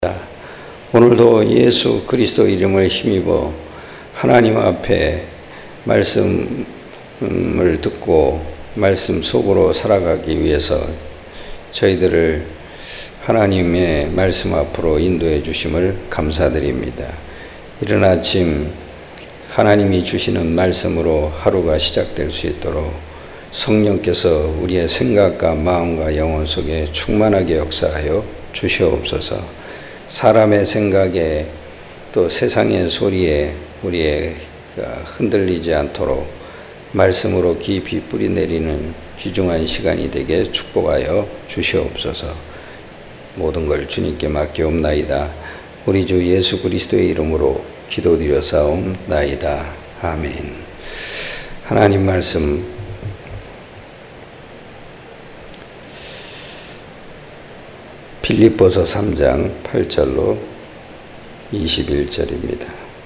오늘도 예수 그리스도 이름을 힘입어 하나님 앞에 말씀을 듣고 말씀 속으로 살아가기 위해서 저희들을 하나님의 말씀 앞으로 인도해 주심을 감사드립니다. 이른 아침 하나님이 주시는 말씀으로 하루가 시작될 수 있도록 성령께서 우리의 생각과 마음과 영혼 속에 충만하게 역사하여 주시옵소서. 사람의 생각에 또 세상의 소리에 우리의 흔들리지 않도록 말씀으로 깊이 뿌리내리는 귀중한 시간이 되게 축복하여 주시옵소서. 모든 걸 주님께 맡기옵나이다. 우리 주 예수 그리스도의 이름으로 기도드려사옵나이다. 아멘. 하나님 말씀 빌립보서 3장 8절로 21절입니다.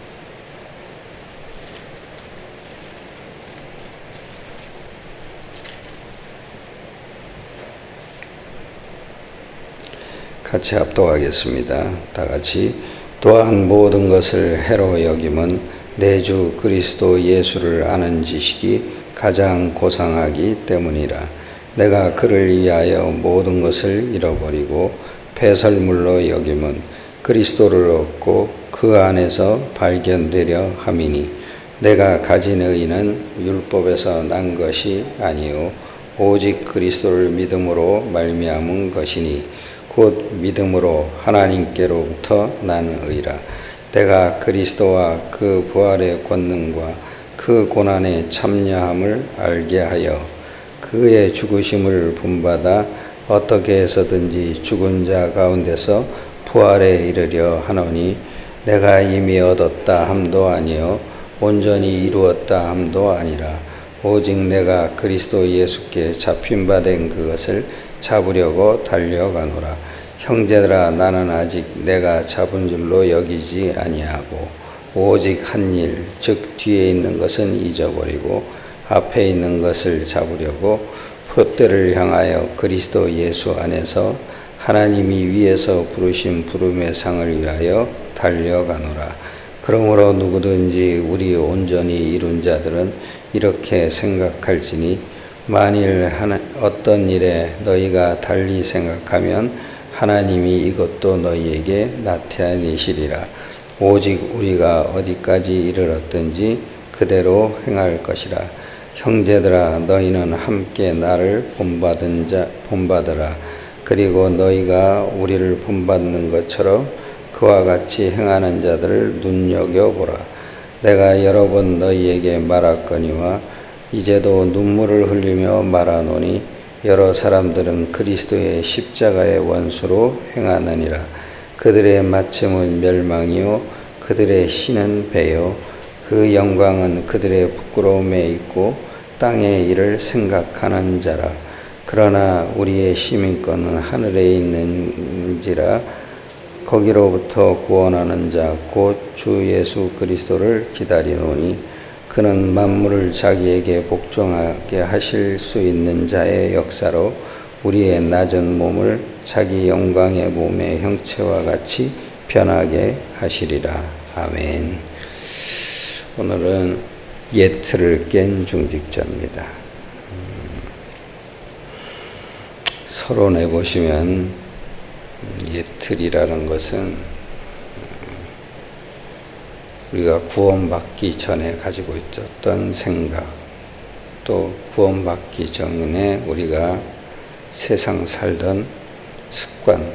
같이 합독하겠습니다. 다 같이. 또한 모든 것을 해로 여김은 내 주 그리스도 예수를 아는 지식이 가장 고상하기 때문이라. 내가 그를 위하여 모든 것을 잃어버리고 배설물로 여김은 그리스도를 얻고 그 안에서 발견되려 함이니 내가 가진 의는 율법에서 난 것이 아니요 오직 그리스도를 믿음으로 말미암은 것이니 곧 믿음으로 하나님께로부터 난 의라. 내가 그리스도와 그 부활의 권능과 그 고난의 참여함을 알게 하여 그의 죽으심을 본받아 어떻게 해서든지 죽은 자 가운데서 부활에 이르려 하노니 내가 이미 얻었다 함도 아니요 온전히 이루었다 함도 아니라 오직 내가 그리스도 예수께 잡힌 바 된 그것을 잡으려고 달려가노라. 형제들아, 나는 아직 내가 잡은 줄로 여기지 아니하고 오직 한 일, 즉 뒤에 있는 것은 잊어버리고 앞에 있는 것을 잡으려고 표대를 향하여 그리스도 예수 안에서 하나님이 위에서 부르신 부름의 상을 위하여 달려가노라. 그러므로 누구든지 우리 온전히 이룬 자들은 이렇게 생각할지니 만일 어떤 일에 너희가 달리 생각하면 하나님이 이것도 너희에게 나타내시리라. 오직 우리가 어디까지 이르렀든지 그대로 행할 것이라. 형제들아, 너희는 함께 나를 본받으라. 그리고 너희가 우리를 본받는 것처럼 그와 같이 행하는 자들을 눈여겨보라. 내가 여러 번 너희에게 말하거니와 이제도 눈물을 흘리며 말하노니 여러 사람들은 그리스도의 십자가의 원수로 행하느니라. 그들의 마침은 멸망이요 그들의 신은 배요 그 영광은 그들의 부끄러움에 있고 땅의 일을 생각하는 자라. 그러나 우리의 시민권은 하늘에 있는지라. 거기로부터 구원하는 자 곧 주 예수 그리스도를 기다리노니 그는 만물을 자기에게 복종하게 하실 수 있는 자의 역사로 우리의 낮은 몸을 자기 영광의 몸의 형체와 같이 변하게 하시리라. 아멘. 오늘은 예틀을 깬 중직자입니다. 서론에 보시면 예틀이라는 것은 우리가 구원받기 전에 가지고 있었던 생각, 또 구원받기 전에 우리가 세상 살던 습관,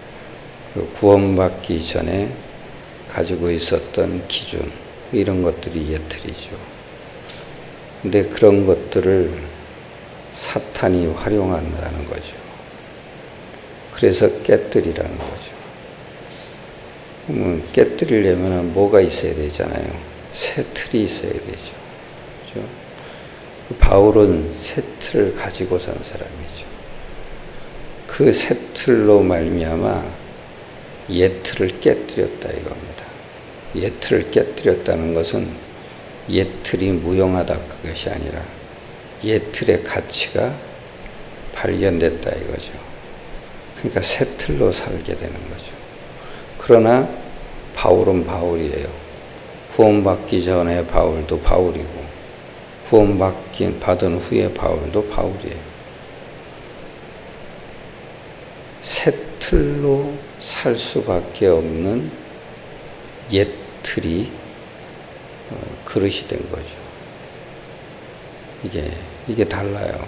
구원받기 전에 가지고 있었던 기준, 이런 것들이 예틀이죠. 근데 그런 것들을 사탄이 활용한다는 거죠. 그래서 깨뜨리라는 거죠. 깨뜨리려면 뭐가 있어야 되잖아요. 새 틀이 있어야 되죠. 그렇죠? 바울은 새 틀을 가지고 산 사람이죠. 그 새 틀로 말미암아 옛틀을 깨뜨렸다 이겁니다. 옛틀을 깨뜨렸다는 것은 옛틀이 무용하다 그것이 아니라 옛틀의 가치가 발견됐다 이거죠. 그러니까 새 틀로 살게 되는 거죠. 그러나 바울은 바울이에요. 구원받기 전에 바울도 바울이고 받은 후에 바울도 바울이에요. 새 틀로 살 수밖에 없는 옛 틀이 그릇이 된 거죠. 이게 달라요.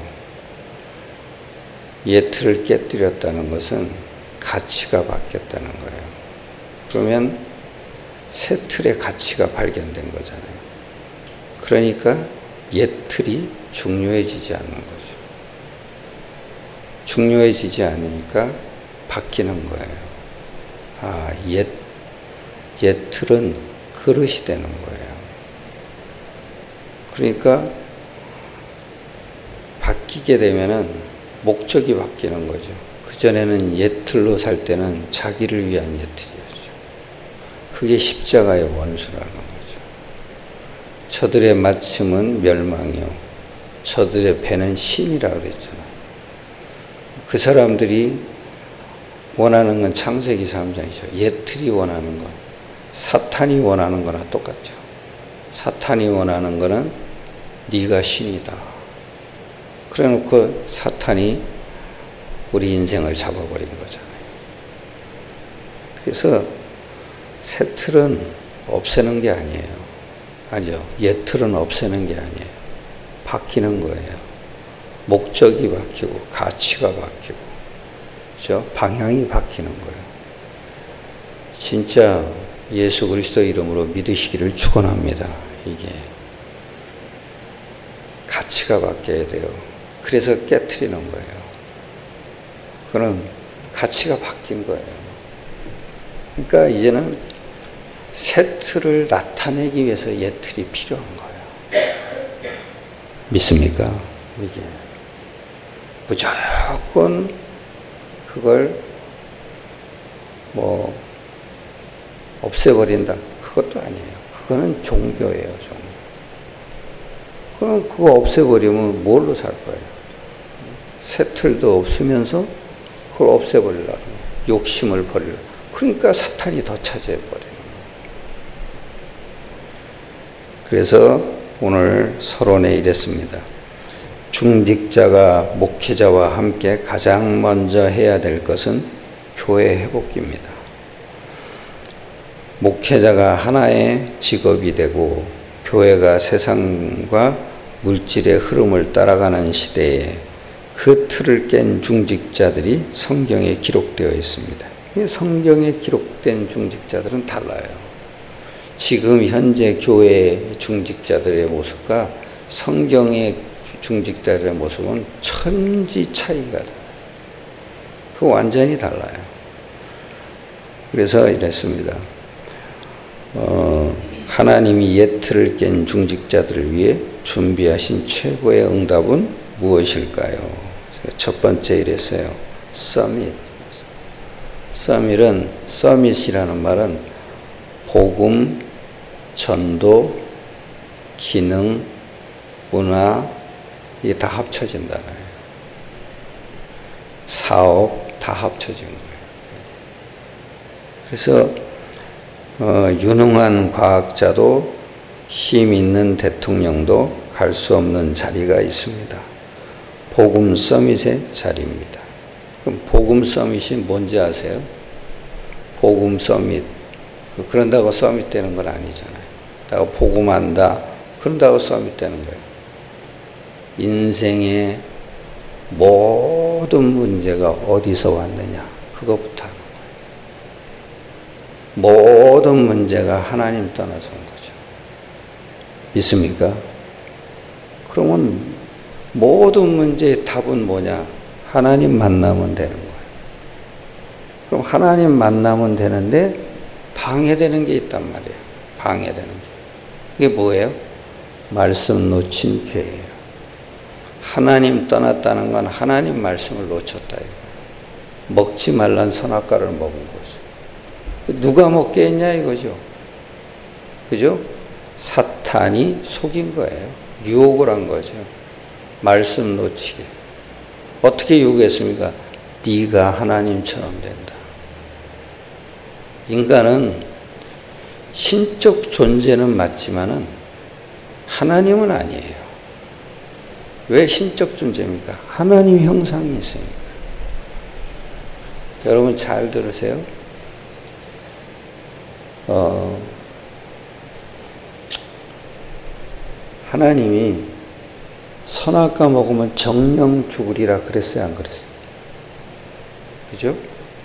옛 틀을 깨뜨렸다는 것은 가치가 바뀌었다는 거예요. 그러면 새 틀의 가치가 발견된 거잖아요. 그러니까 옛 틀이 중요해지지 않는 거죠. 중요해지지 않으니까 바뀌는 거예요. 옛 틀은 그릇이 되는 거예요. 그러니까 바뀌게 되면은 목적이 바뀌는 거죠. 그전에는 옛 틀로 살 때는 자기를 위한 옛 틀이었죠. 그게 십자가의 원수라는 거죠. 저들의 마침은 멸망이요. 저들의 배는 심이라고 그랬잖아요. 그 사람들이 원하는 건 창세기 3장이죠. 옛 틀이 원하는 건. 사탄이 원하는 거나 똑같죠. 사탄이 원하는 거는 네가 신이다. 그래 놓고 사탄이 우리 인생을 잡아버린 거잖아요. 그래서 새 틀은 없애는 게 아니에요. 아니죠. 옛 틀은 없애는 게 아니에요. 바뀌는 거예요. 목적이 바뀌고 가치가 바뀌고 그렇죠? 방향이 바뀌는 거예요. 진짜 예수 그리스도 이름으로 믿으시기를 축원합니다. 이게 가치가 바뀌어야 돼요. 그래서 깨트리는 거예요. 그럼 가치가 바뀐 거예요. 그러니까 이제는 새 틀을 나타내기 위해서 옛 틀이 필요한 거예요. 믿습니까? 이게 무조건 그걸 없애버린다. 그것도 아니에요. 그거는 종교예요, 종교. 그럼 그거 없애버리면 뭘로 살 거예요? 새 틀도 없으면서 그걸 없애버리려고 해요. 욕심을 버리려고. 그러니까 사탄이 더 차지해버리는 거예요. 그래서 오늘 서론에 이랬습니다. 중직자가 목회자와 함께 가장 먼저 해야 될 것은 교회 회복기입니다. 목회자가 하나의 직업이 되고 교회가 세상과 물질의 흐름을 따라가는 시대에 그 틀을 깬 중직자들이 성경에 기록되어 있습니다. 성경에 기록된 중직자들은 달라요. 지금 현재 교회 중직자들의 모습과 성경의 중직자들의 모습은 천지 차이가 나요. 그 완전히 달라요. 그래서 이랬습니다. 하나님이 옛 틀을 깬 중직자들을 위해 준비하신 최고의 응답은 무엇일까요? 첫 번째 이랬어요. 서밋이라는 말은 복음, 전도, 기능, 문화 이게 다 합쳐진다는 사업 다 합쳐진 거예요. 그래서 유능한 과학자도 힘 있는 대통령도 갈 수 없는 자리가 있습니다. 복음 서밋의 자리입니다. 그럼 복음 서밋이 뭔지 아세요? 복음 서밋. 그런다고 서밋 되는 건 아니잖아요. 내가 복음한다. 그런다고 서밋 되는 거예요. 인생의 모든 문제가 어디서 왔느냐. 그것부터 하는 거예요. 모든 문제가 하나님 떠나서 온 거죠. 믿습니까? 그러면 모든 문제의 답은 뭐냐? 하나님 만나면 되는 거예요. 그럼 하나님 만나면 되는데 방해되는 게 있단 말이에요. 방해되는 게. 이게 뭐예요? 말씀 놓친 죄예요. 하나님 떠났다는 건 하나님 말씀을 놓쳤다 이거예요. 먹지 말란 선악과를 먹은 거죠. 누가 먹게 했냐 이거죠. 그죠? 사탄이 속인 거예요. 유혹을 한 거죠. 말씀 놓치게. 어떻게 유혹했습니까? 네가 하나님처럼 된다. 인간은 신적 존재는 맞지만은 하나님은 아니에요. 왜 신적 존재입니까? 하나님 형상이 있으니까. 여러분 잘 들으세요. 하나님이 선악과 먹으면 정령 죽으리라 그랬어요, 안 그랬어요? 그죠?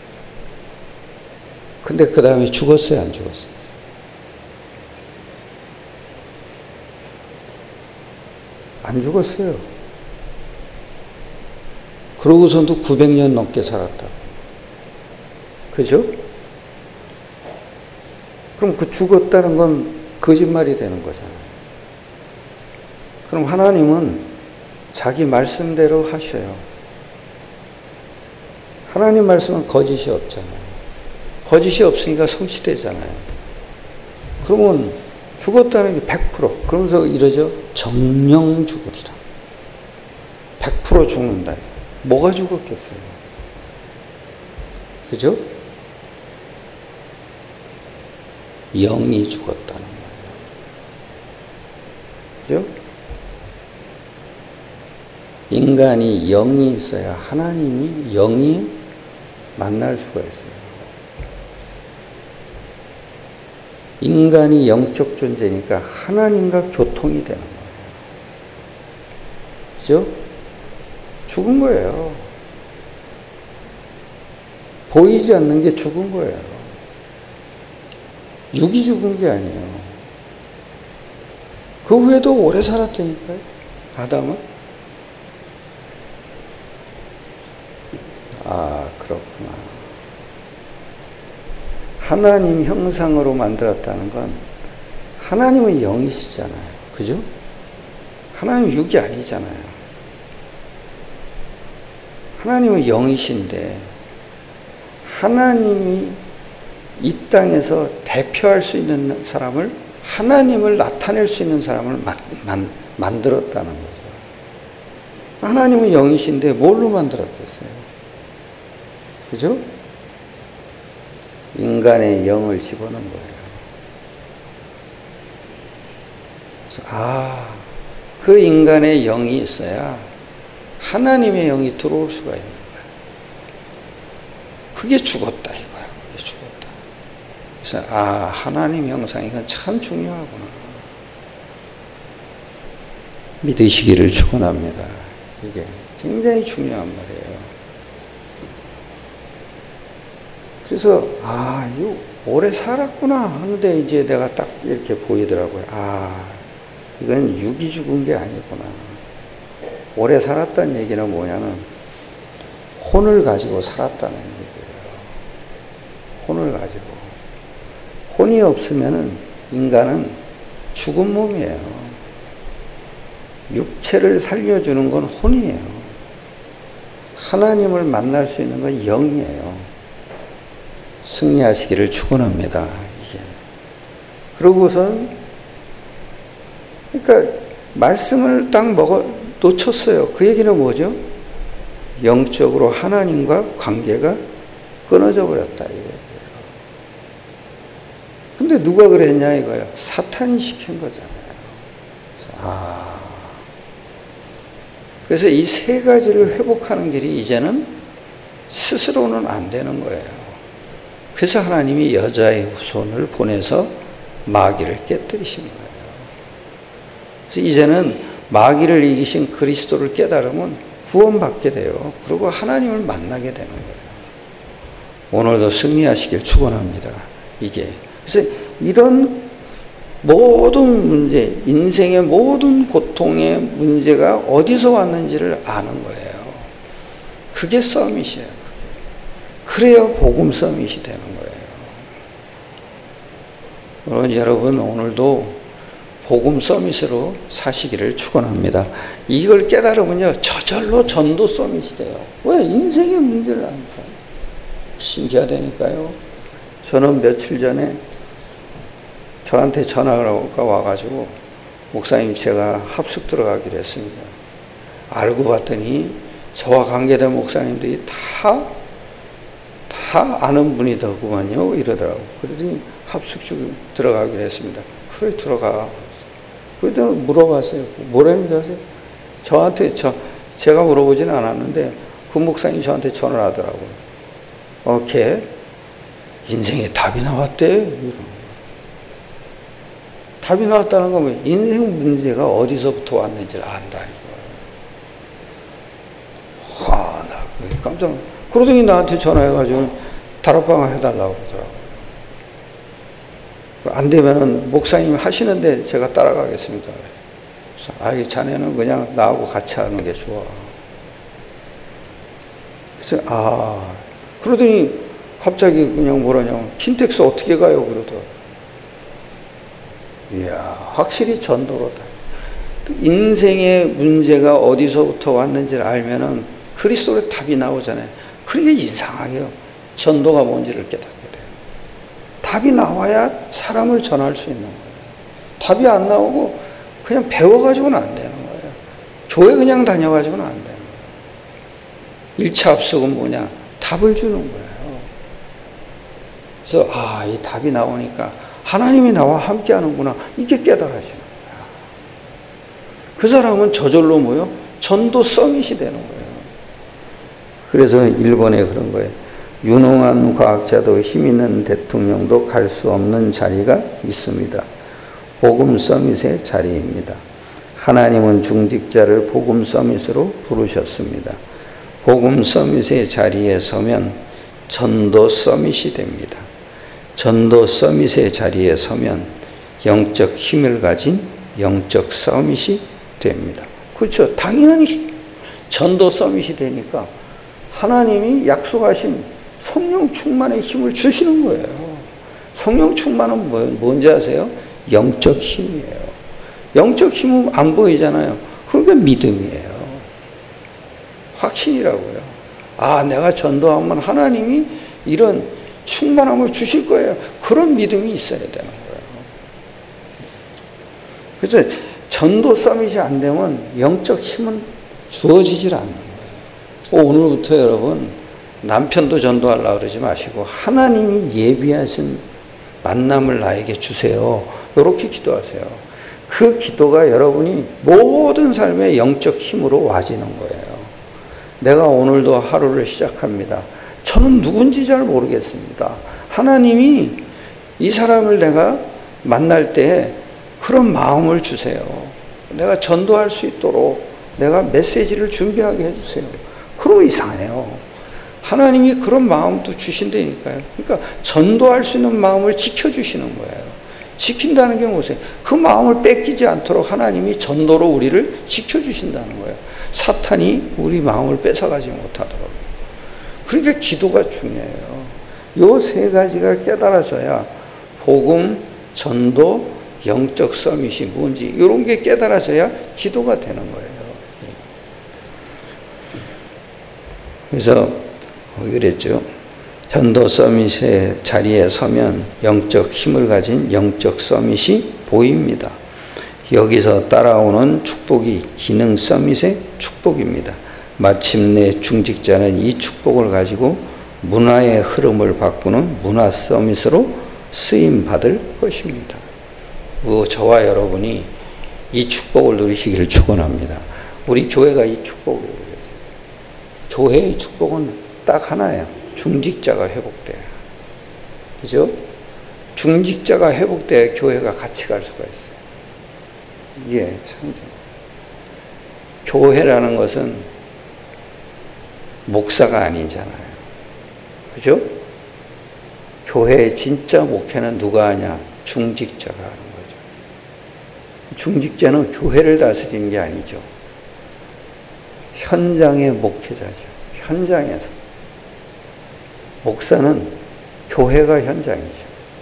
근데 그 다음에 죽었어요, 안 죽었어요? 안 죽었어요. 그러고서도 900년 넘게 살았다고. 그죠? 그럼 그 죽었다는 건 거짓말이 되는 거잖아요. 그럼 하나님은 자기 말씀대로 하셔요. 하나님 말씀은 거짓이 없잖아요. 거짓이 없으니까 성취되잖아요. 그러면 죽었다는 게 100%. 그러면서 이러죠. 정령 죽으리라. 100% 죽는다. 뭐가 죽었겠어요? 그죠? 영이 죽었다는 거예요. 그죠? 인간이 영이 있어야 하나님이 영이 만날 수가 있어요. 인간이 영적 존재니까 하나님과 교통이 되는 거예요. 그죠? 죽은 거예요. 보이지 않는 게 죽은 거예요. 육이 죽은 게 아니에요. 그 후에도 오래 살았다니까요. 아담은. 아, 그렇구나. 하나님 형상으로 만들었다는 건 하나님은 영이시잖아요. 그죠? 하나님은 육이 아니잖아요. 하나님은 영이신데 하나님이 이 땅에서 대표할 수 있는 사람을, 하나님을 나타낼 수 있는 사람을 만들었다는 거죠. 하나님은 영이신데 뭘로 만들었겠어요? 그죠? 인간의 영을 집어넣은 거예요. 그래서 그 인간의 영이 있어야 하나님의 영이 들어올 수가 있는 거예요. 그게 죽었다 이거야. 그게 죽었다. 그래서 하나님 형상 이건 참 중요하구나. 믿으시기를 축원합니다. 이게 굉장히 중요한 말이에요. 그래서 이거 오래 살았구나 하는데 이제 내가 딱 이렇게 보이더라고요. 이건 육이 죽은 게 아니구나. 오래 살았다는 얘기는 뭐냐면 혼을 가지고 살았다는 얘기예요. 혼을 가지고. 혼이 없으면은 인간은 죽은 몸이에요. 육체를 살려주는 건 혼이에요. 하나님을 만날 수 있는 건 영이에요. 승리하시기를 축원합니다. 이게. 그러고선 그러니까 말씀을 딱 놓쳤어요. 그 얘기는 뭐죠? 영적으로 하나님과 관계가 끊어져 버렸다 이 얘기예요. 근데 누가 그랬냐 이거예요. 사탄이 시킨 거잖아요. 그래서 이 세 가지를 회복하는 길이 이제는 스스로는 안 되는 거예요. 그래서 하나님이 여자의 후손을 보내서 마귀를 깨뜨리신 거예요. 그래서 이제는 마귀를 이기신 그리스도를 깨달으면 구원받게 돼요. 그리고 하나님을 만나게 되는 거예요. 오늘도 승리하시길 축원합니다. 이게. 그래서 이런 모든 문제, 인생의 모든 고통의 문제가 어디서 왔는지를 아는 거예요. 그게 서밋이에요. 그래야 복음 서밋이 되는 거예요. 여러분 오늘도 복음 서밋으로 사시기를 축원합니다. 이걸 깨달으면요 저절로 전도 서밋이 돼요. 왜? 인생의 문제를 아니까. 신기하다니까요. 저는 며칠 전에 저한테 전화가 와가지고 목사님 제가 합숙 들어가기로 했습니다. 알고 봤더니 저와 관계된 목사님들이 다 다 아는 분이더구만요. 이러더라고. 그러더니 합숙식 들어가기로 했습니다. 그래, 들어가. 그러다 물어봤어요. 뭐라는 줄 아세요? 저한테, 제가 물어보지는 않았는데, 그 목사님이 저한테 전화를 하더라고요. 걔 인생에 답이 나왔대. 답이 나왔다는 건 뭐예요? 인생 문제가 어디서부터 왔는지를 안다. 나 깜짝 놀랐어요. 그러더니 나한테 전화해가지고 다락방 해달라고 그러더라고요. 안 되면은 목사님 하시는데 제가 따라가겠습니다. 그래서 자네는 그냥 나하고 같이 하는 게 좋아. 그래서 그러더니 갑자기 그냥 뭐라냐면 킨텍스 어떻게 가요? 그러더라고요. 이야, 확실히 전도로다. 인생의 문제가 어디서부터 왔는지를 알면은 그리스도의 답이 나오잖아요. 그러니까 이상하게요. 전도가 뭔지를 깨닫게 돼요. 답이 나와야 사람을 전할 수 있는 거예요. 답이 안 나오고 그냥 배워가지고는 안 되는 거예요. 교회 그냥 다녀가지고는 안 되는 거예요. 1차 합숙은 뭐냐? 답을 주는 거예요. 그래서 이 답이 나오니까 하나님이 나와 함께 하는구나. 이게 깨달아지는 거야. 그 사람은 저절로 뭐요? 전도 서밋이 되는 거예요. 그래서 일본에 그런 거예요. 유능한 과학자도 힘 있는 대통령도 갈 수 없는 자리가 있습니다. 복음 서밋의 자리입니다. 하나님은 중직자를 복음 서밋으로 부르셨습니다. 복음 서밋의 자리에 서면 전도 서밋이 됩니다. 전도 서밋의 자리에 서면 영적 힘을 가진 영적 서밋이 됩니다. 그렇죠. 당연히 전도 서밋이 되니까 하나님이 약속하신 성령 충만의 힘을 주시는 거예요. 성령 충만은 뭔지 아세요? 영적 힘이에요. 영적 힘은 안 보이잖아요. 그게 믿음이에요. 확신이라고요. 내가 전도하면 하나님이 이런 충만함을 주실 거예요. 그런 믿음이 있어야 되는 거예요. 그래서 전도 서밋이 안 되면 영적 힘은 주어지질 않는 거예요. 오늘부터 여러분 남편도 전도하려고 그러지 마시고 하나님이 예비하신 만남을 나에게 주세요. 이렇게 기도하세요. 그 기도가 여러분이 모든 삶의 영적 힘으로 와지는 거예요. 내가 오늘도 하루를 시작합니다. 저는 누군지 잘 모르겠습니다. 하나님이 이 사람을 내가 만날 때 그런 마음을 주세요. 내가 전도할 수 있도록 내가 메시지를 준비하게 해주세요. 그러면 이상해요. 하나님이 그런 마음도 주신다니까요. 그러니까 전도할 수 있는 마음을 지켜주시는 거예요. 지킨다는 게 뭐세요? 그 마음을 뺏기지 않도록 하나님이 전도로 우리를 지켜주신다는 거예요. 사탄이 우리 마음을 뺏어가지 못하도록. 그러니까 기도가 중요해요. 요 세 가지가 깨달아져야 복음, 전도, 영적 서밋이 뭔지 이런 게 깨달아져야 기도가 되는 거예요. 그래서 그랬죠. 전도 서밋의 자리에 서면 영적 힘을 가진 영적 서밋이 보입니다. 여기서 따라오는 축복이 기능 서밋의 축복입니다. 마침내 중직자는 이 축복을 가지고 문화의 흐름을 바꾸는 문화 서밋으로 쓰임 받을 것입니다. 저와 여러분이 이 축복을 누리시기를 축원합니다. 우리 교회가 이 축복을 누려야죠. 교회의 축복은 딱 하나예요. 중직자가 회복돼요. 그죠? 중직자가 회복돼야 교회가 같이 갈 수가 있어요. 이게 참 교회라는 것은 목사가 아니잖아요. 그죠? 교회의 진짜 목회는 누가 하냐? 중직자가 하는 거죠. 중직자는 교회를 다스리는 게 아니죠. 현장의 목회자죠. 현장에서. 목사는 교회가 현장이죠.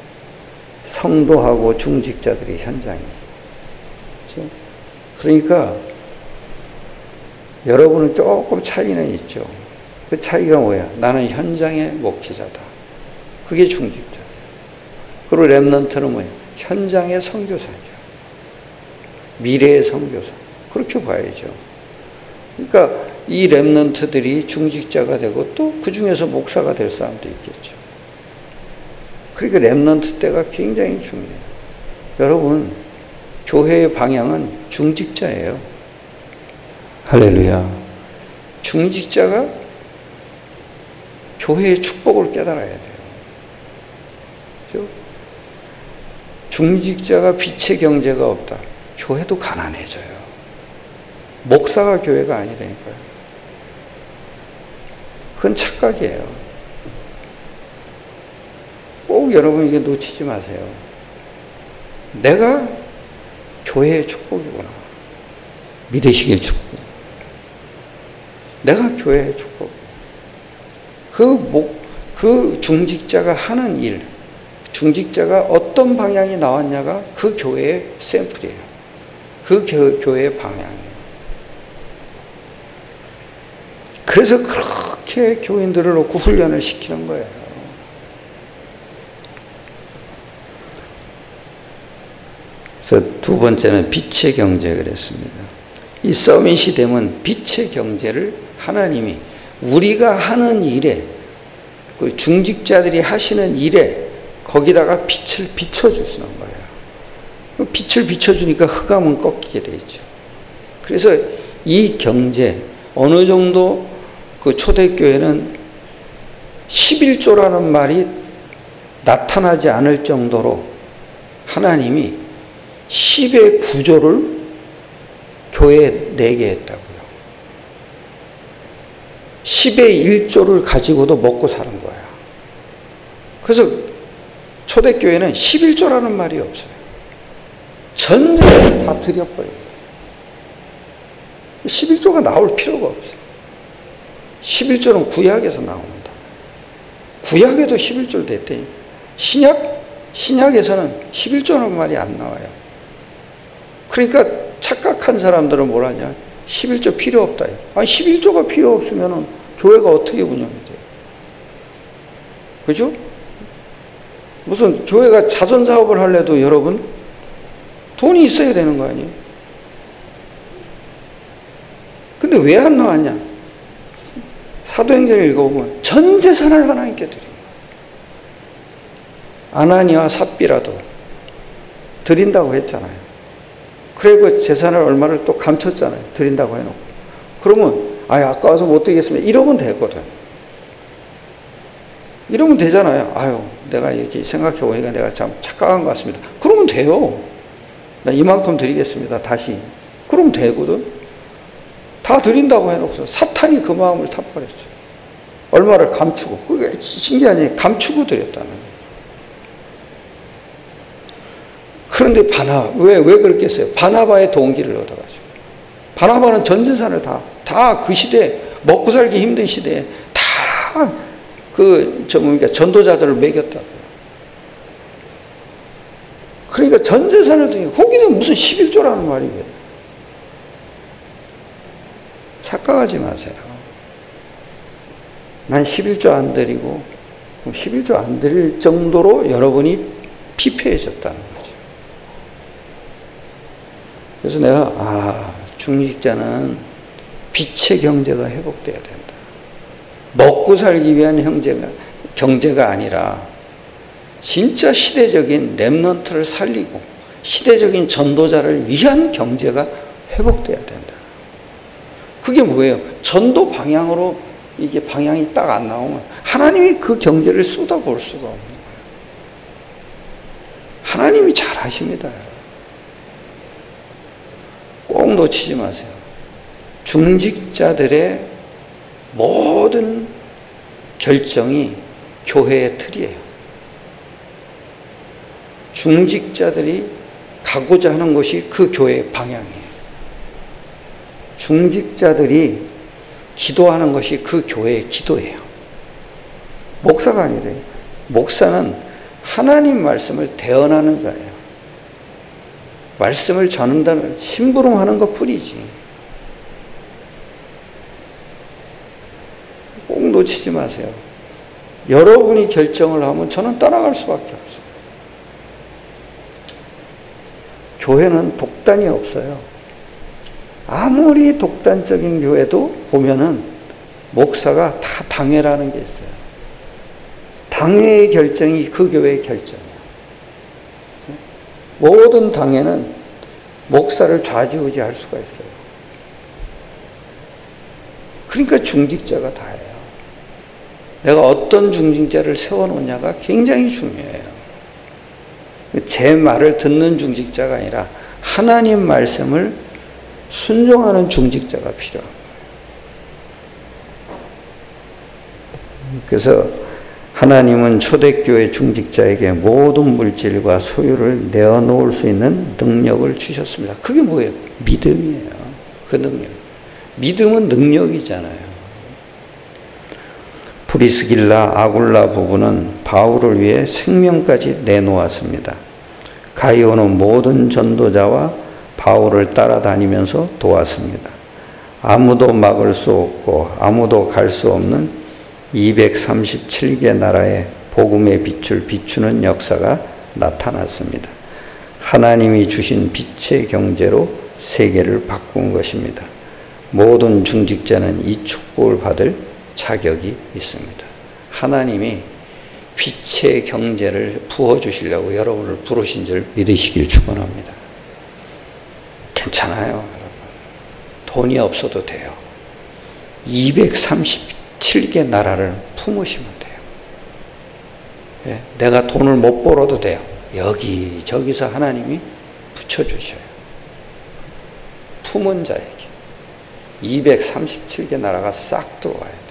성도하고 중직자들이 현장이죠. 그렇죠? 그러니까 여러분은 조금 차이는 있죠. 그 차이가 뭐야? 나는 현장의 목회자다. 그게 중직자죠. 그리고 렘넌트는 뭐야? 현장의 선교사죠. 미래의 선교사. 그렇게 봐야죠. 그러니까 이 렘넌트들이 중직자가 되고 또 그 중에서 목사가 될 사람도 있겠죠. 그러니까 렘넌트 때가 굉장히 중요해요. 여러분, 교회의 방향은 중직자예요. 할렐루야. 중직자가 교회의 축복을 깨달아야 돼요. 그렇죠? 중직자가 빛의 경제가 없다. 교회도 가난해져요. 목사가 교회가 아니라니까요. 그건 착각이에요. 꼭 여러분 이게 놓치지 마세요. 내가 교회의 축복이구나. 믿으시길 축복. 내가 교회의 축복. 그 중직자가 하는 일, 중직자가 어떤 방향이 나왔냐가 그 교회의 샘플이에요. 그 교회의 방향이에요. 그래서 그렇게 교인들을 놓고 훈련을 시키는 거예요. 그래서 두 번째는 빛의 경제 그랬습니다. 이 서밋이 되면 빛의 경제를 하나님이 우리가 하는 일에, 그 중직자들이 하시는 일에 거기다가 빛을 비춰주시는 거예요. 빛을 비춰주니까 흑암은 꺾이게 되죠. 그래서 이 경제, 어느 정도 그 초대교회는 11조라는 말이 나타나지 않을 정도로 하나님이 10의 구조를 교회에 내게 했다고요. 10의 1조를 가지고도 먹고 사는 거야. 그래서 초대교회는 11조라는 말이 없어요. 전체를 다 들여버려요. 11조가 나올 필요가 없어요. 11조는 구약에서 나옵니다. 구약에도 11조를 냈더니 신약에서는 11조라는 말이 안 나와요. 그러니까 착각한 사람들은 뭘 하냐? 11조 필요 없다. 아니 11조가 필요 없으면 교회가 어떻게 운영이 돼요? 그죠? 무슨 교회가 자선사업을 하려도 여러분 돈이 있어야 되는 거 아니에요? 근데 왜 안 나왔냐? 사도행전을 읽어보면 전 재산을 하나님께 드린 거예요. 아나니와 삽비라도 드린다고 했잖아요. 그리고 재산을 얼마를 또 감췄잖아요. 드린다고 해놓고. 그러면 아까워서 못 드리겠습니다. 이러면 되거든. 이러면 되잖아요. 내가 이렇게 생각해보니까 내가 참 착각한 것 같습니다. 그러면 돼요. 나 이만큼 드리겠습니다. 다시. 그러면 되거든. 다 드린다고 해놓고서 사탄이 그 마음을 타버렸죠. 얼마를 감추고. 그게 신기하니 감추고 드렸다는 거예요. 그런데 왜 그렇게 했어요? 바나바의 동기를 얻어가지고. 바나바는 전 재산을 다 그 시대에, 먹고 살기 힘든 시대에 다 전도자들을 먹였다고요. 그러니까 전 재산을 드리고, 거기는 무슨 11조라는 말이 왜? 착각하지 마세요. 난 11조 안 드리고, 11조 안 드릴 정도로 여러분이 피폐해졌다는 거죠. 그래서 내가, 중직자는 빛의 경제가 회복돼야 된다. 먹고 살기 위한 경제가 아니라, 진짜 시대적인 렘넌트를 살리고, 시대적인 전도자를 위한 경제가 회복돼야 된다. 그게 뭐예요? 전도 방향으로 이게 방향이 딱 안 나오면 하나님이 그 경제를 쏟아볼 수가 없는 거예요. 하나님이 잘 하십니다. 꼭 놓치지 마세요. 중직자들의 모든 결정이 교회의 틀이에요. 중직자들이 가고자 하는 것이 그 교회의 방향이에요. 중직자들이 기도하는 것이 그 교회의 기도예요. 목사가 아니라니까요. 목사는 하나님 말씀을 대언하는 자예요. 말씀을 전한다는 심부름하는 것 뿐이지. 꼭 놓치지 마세요. 여러분이 결정을 하면 저는 따라갈 수밖에 없어요. 교회는 독단이 없어요. 아무리 독단적인 교회도 보면은 목사가 다 당회라는 게 있어요. 당회의 결정이 그 교회의 결정이에요. 모든 당회는 목사를 좌지우지할 수가 있어요. 그러니까 중직자가 다예요. 내가 어떤 중직자를 세워놓냐가 굉장히 중요해요. 제 말을 듣는 중직자가 아니라 하나님 말씀을 순종하는 중직자가 필요한 거예요. 그래서 하나님은 초대교회 중직자에게 모든 물질과 소유를 내어놓을 수 있는 능력을 주셨습니다. 그게 뭐예요? 믿음이에요. 그 능력. 믿음은 능력이잖아요. 브리스길라 아굴라 부부는 바울을 위해 생명까지 내놓았습니다. 가이오는 모든 전도자와 바울을 따라다니면서 도왔습니다. 아무도 막을 수 없고 아무도 갈 수 없는 237개 나라의 복음의 빛을 비추는 역사가 나타났습니다. 하나님이 주신 빛의 경제로 세계를 바꾼 것입니다. 모든 중직자는 이 축복을 받을 자격이 있습니다. 하나님이 빛의 경제를 부어주시려고 여러분을 부르신 줄 믿으시길 축원합니다. 괜찮아요, 여러분. 돈이 없어도 돼요. 237개 나라를 품으시면 돼요. 예, 내가 돈을 못 벌어도 돼요. 여기저기서 하나님이 붙여주셔요. 품은 자에게 237개 나라가 싹 들어와야 돼요.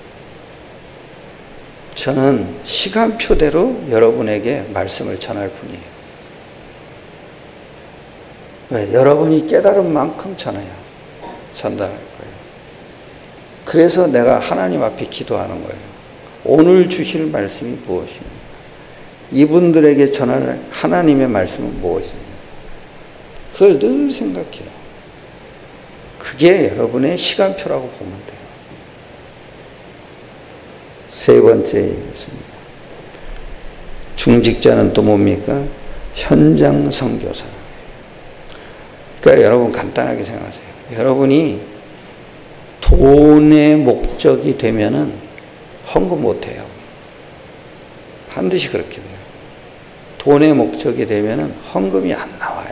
저는 시간표대로 여러분에게 말씀을 전할 뿐이에요. 왜? 여러분이 깨달은 만큼 전달할 거예요. 그래서 내가 하나님 앞에 기도하는 거예요. 오늘 주실 말씀이 무엇입니까? 이분들에게 전할 하나님의 말씀은 무엇입니까? 그걸 늘 생각해요. 그게 여러분의 시간표라고 보면 돼요. 세 번째이겠습니다. 중직자는 또 뭡니까? 현장 선교사라고 해요. 그러니까 여러분 간단하게 생각하세요. 여러분이 돈의 목적이 되면은 헌금 못해요. 반드시 그렇게 돼요. 돈의 목적이 되면은 헌금이 안 나와요.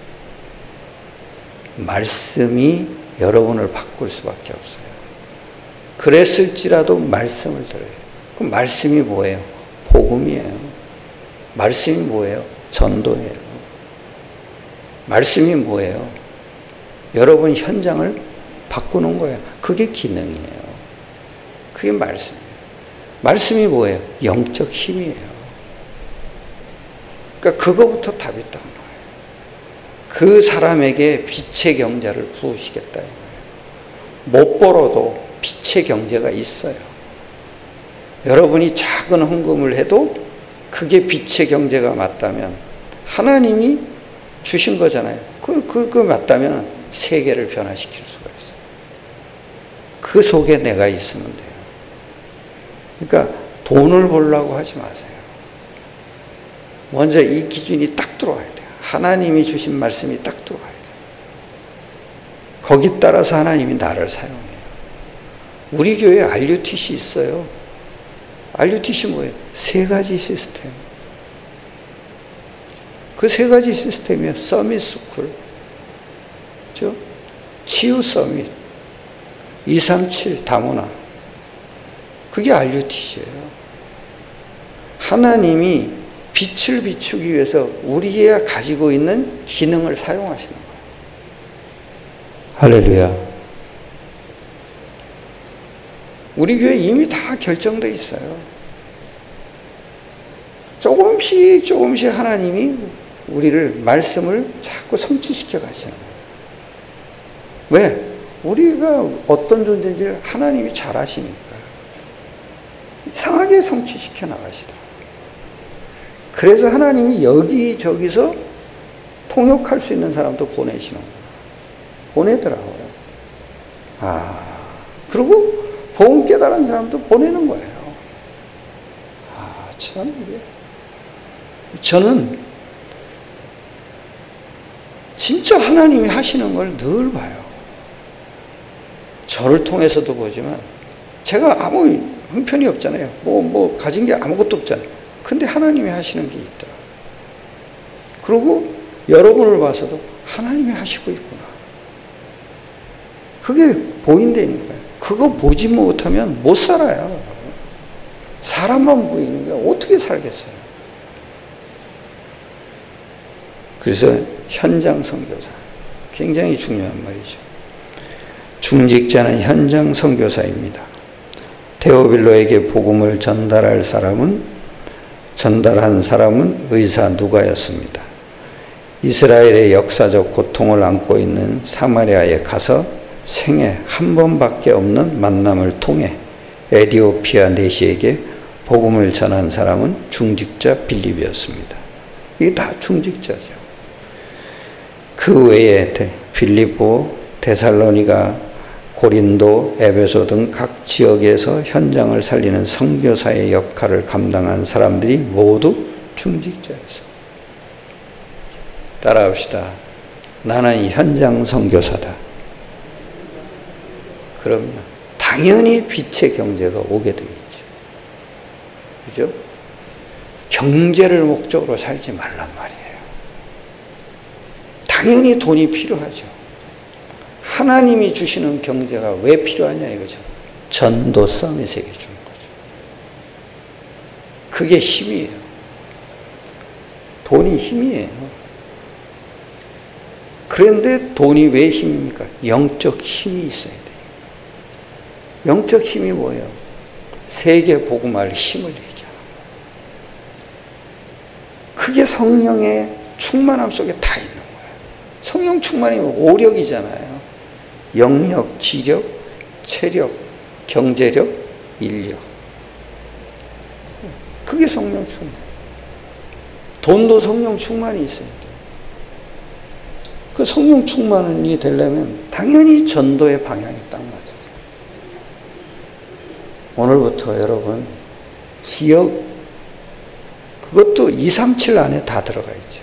말씀이 여러분을 바꿀 수밖에 없어요. 그랬을지라도 말씀을 들어요. 그럼 말씀이 뭐예요? 복음이에요. 말씀이 뭐예요? 전도예요. 말씀이 뭐예요? 여러분 현장을 바꾸는 거예요. 그게 기능이에요. 그게 말씀이에요. 말씀이 뭐예요? 영적 힘이에요. 그러니까 그거부터 답이 있다는 거예요. 그 사람에게 빛의 경제를 부으시겠다. 못 벌어도 빛의 경제가 있어요. 여러분이 작은 헌금을 해도 그게 빛의 경제가 맞다면 하나님이 주신 거잖아요. 그거 맞다면 세계를 변화시킬 수가 있어요. 그 속에 내가 있으면 돼요. 그러니까 돈을 벌려고 하지 마세요. 먼저 이 기준이 딱 들어와야 돼요. 하나님이 주신 말씀이 딱 들어와야 돼요. 거기 따라서 하나님이 나를 사용해요. 우리 교회에 RUTC 있어요. RUTC 뭐예요? 세 가지 시스템. 그 세 가지 시스템이에요. 서밋 스쿨, 그렇죠? 치유 서밋, 237 다문화. 그게 RUTC예요. 하나님이 빛을 비추기 위해서 우리가 가지고 있는 기능을 사용하시는 거예요. 할렐루야. 우리 교회 이미 다 결정되어 있어요. 조금씩 하나님이 우리를 말씀을 자꾸 성취시켜 가시는 거예요. 왜? 우리가 어떤 존재인지를 하나님이 잘 아시니까. 이상하게 성취시켜 나가시더라고요. 그래서 하나님이 여기저기서 통역할 수 있는 사람도 보내시는 거예요. 보내더라고요. 그리고 복음 깨달은 사람도 보내는 거예요. 참, 이게. 저는 진짜 하나님이 하시는 걸 늘 봐요. 저를 통해서도 보지만 제가 아무 형편이 없잖아요. 뭐 가진 게 아무것도 없잖아요. 근데 하나님이 하시는 게 있더라. 그리고 여러분을 봐서도 하나님이 하시고 있구나. 그게 보인다는 거예요. 그거 보지 못하면 못 살아요. 사람만 보이는 게 어떻게 살겠어요? 그래서 현장 선교사 굉장히 중요한 말이죠. 중직자는 현장 선교사입니다. 데오빌로에게 복음을 전달한 사람은 의사 누가였습니다. 이스라엘의 역사적 고통을 안고 있는 사마리아에 가서 생애 한 번밖에 없는 만남을 통해 에티오피아 내시에게 복음을 전한 사람은 중직자 빌립이었습니다. 이게 다 중직자죠. 그 외에 빌립보, 데살로니가, 고린도, 에베소 등 각 지역에서 현장을 살리는 선교사의 역할을 감당한 사람들이 모두 중직자였습니다. 따라합시다. 나는 현장 선교사다. 그럼요. 당연히 빛의 경제가 오게 되어 있죠. 그죠? 경제를 목적으로 살지 말란 말이에요. 당연히 돈이 필요하죠. 하나님이 주시는 경제가 왜 필요하냐 이거죠. 전도 서밋에게 주는 거죠. 그게 힘이에요. 돈이 힘이에요. 그런데 돈이 왜 힘입니까? 영적 힘이 있어야 돼요. 영적 힘이 뭐예요? 세계 복음할 힘을 얘기하는 거예요. 그게 성령의 충만함 속에 다 있는 거예요. 성령 충만이면 오력이잖아요. 영력, 지력, 체력, 경제력, 인력. 그게 성령 충만. 돈도 성령 충만이 있어야 돼요. 그 성령 충만이 되려면 당연히 전도의 방향이 딱 맞아요. 오늘부터 여러분 지역 그것도 237 안에 다 들어가 있죠.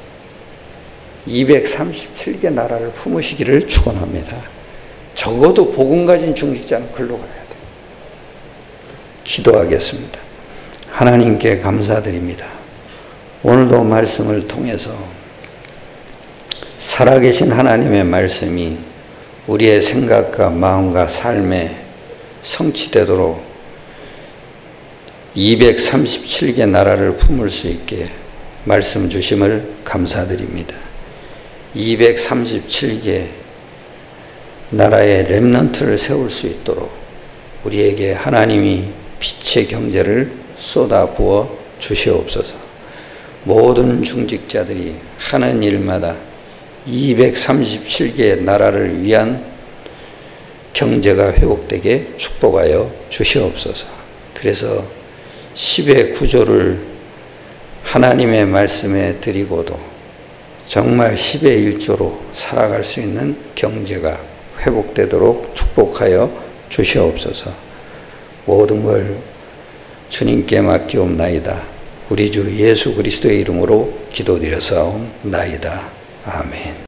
237개 나라를 품으시기를 축원합니다. 적어도 복음 가진 중직자는 글로 가야 돼요. 기도하겠습니다. 하나님께 감사드립니다. 오늘도 말씀을 통해서 살아계신 하나님의 말씀이 우리의 생각과 마음과 삶에 성취되도록 237개 나라를 품을 수 있게 말씀 주심을 감사드립니다. 237개 나라의 렘넌트를 세울 수 있도록 우리에게 하나님이 빛의 경제를 쏟아부어 주시옵소서. 모든 중직자들이 하는 일마다 237개의 나라를 위한 경제가 회복되게 축복하여 주시옵소서. 그래서 10의 구조를 하나님의 말씀에 드리고도 정말 10의 1조로 살아갈 수 있는 경제가 회복되도록 축복하여 주시옵소서. 모든 걸 주님께 맡기옵나이다. 우리 주 예수 그리스도의 이름으로 기도드려사옵나이다. 아멘.